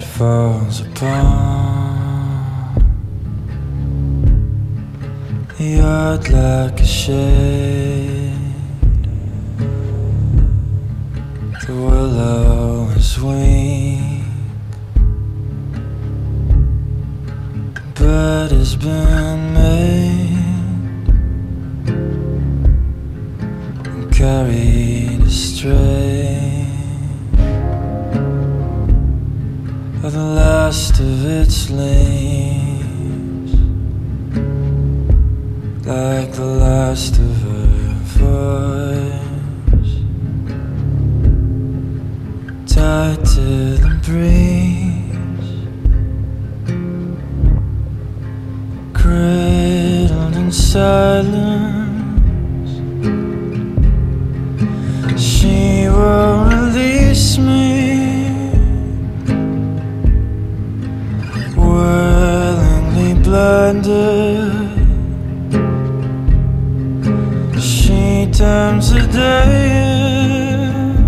falls upon the yard like a shade. The willow is weak, the bed has been made and carried astray by the last of its leaves, like the last of her voice, tied to the breeze, cradled in silence. She won't release me, willingly blinded. She turns the day.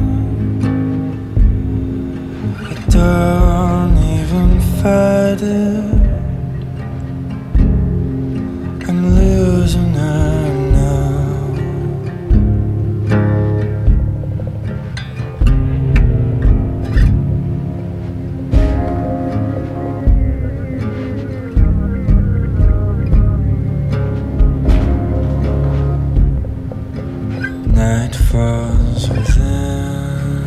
I don't even fight it. I'm losing her now. Night falls within,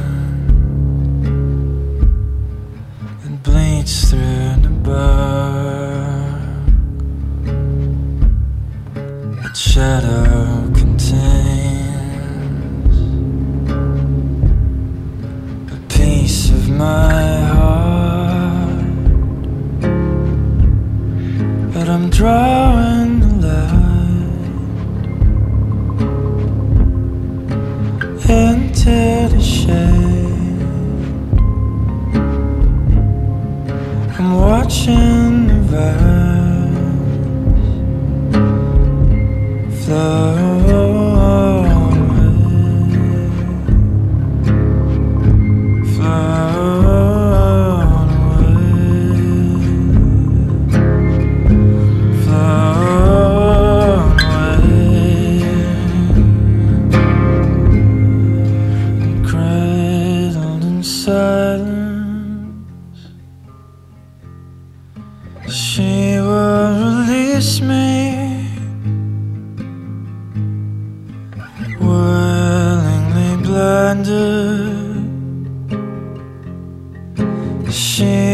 it bleeds through the bark. Its shadow contains a piece of my heart, but I'm drawing the light into the shade. I'm watching the vibes flow away, flow away, flow away. Cradled in silence, she will release me, willingly blinded. She